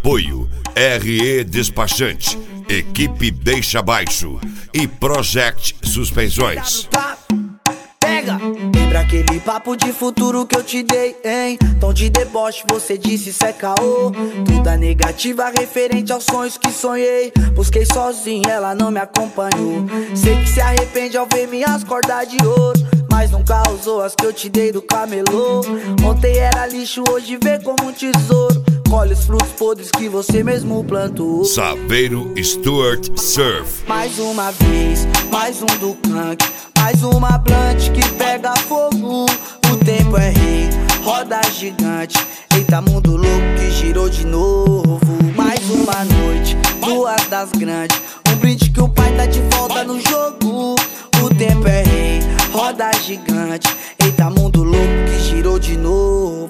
Apoio RE Despachante, Equipe Deixa Baixo e Project Suspensões. Pega! Lembra aquele papo de futuro que eu te dei, hein? Tom de deboche, você disse isso é caô. Tudo negativa referente aos sonhos que sonhei. Busquei sozinho, ela não me acompanhou. Sei que se arrepende ao ver minhas cordas de ouro, mas nunca usou as que eu te dei do camelô. Ontem era lixo, hoje vê como um tesouro. Colhe os frutos podres que você mesmo plantou. Saveiro Stuart Surf. Mais uma vez, mais um do Kank, mais uma blunt que pega fogo. O tempo é rei, roda gigante. Eita, mundo louco que girou de novo. Mais uma noite, duas das grandes. Um brinde que o pai tá de volta no jogo. O tempo é rei, roda gigante. Eita, mundo louco que girou de novo.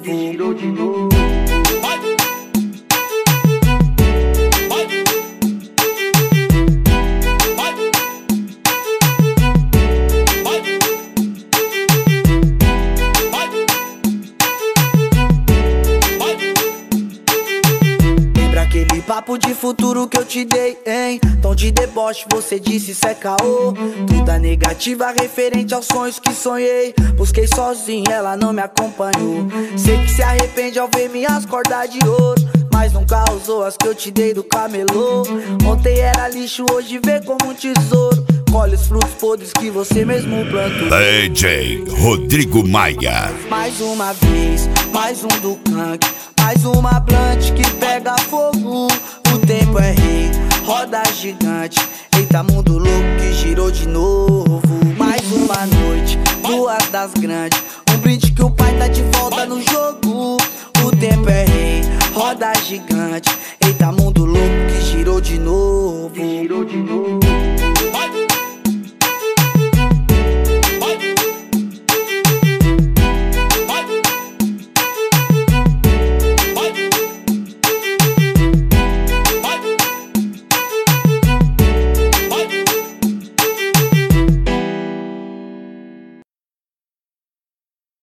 Aquele papo de futuro que eu te dei, hein? Tom de deboche, você disse isso é caô. Tudo negativa referente aos sonhos que sonhei. Busquei sozinho, ela não me acompanhou. Sei que se arrepende ao ver minhas cordas de ouro, mas nunca usou as que eu te dei do camelô. Ontem era lixo, hoje vê como um tesouro. Colhe os frutos podres que você mesmo plantou. DJ Rodrigo Maia. Mais uma vez, mais um do Kank, mais uma blunt que pega fogo. O tempo é rei, roda gigante. Eita, mundo louco que girou de novo. Mais uma noite, duas das grandes. Um brinde que o pai tá de volta no jogo. O tempo é rei, roda gigante. Eita, mundo louco que girou de novo.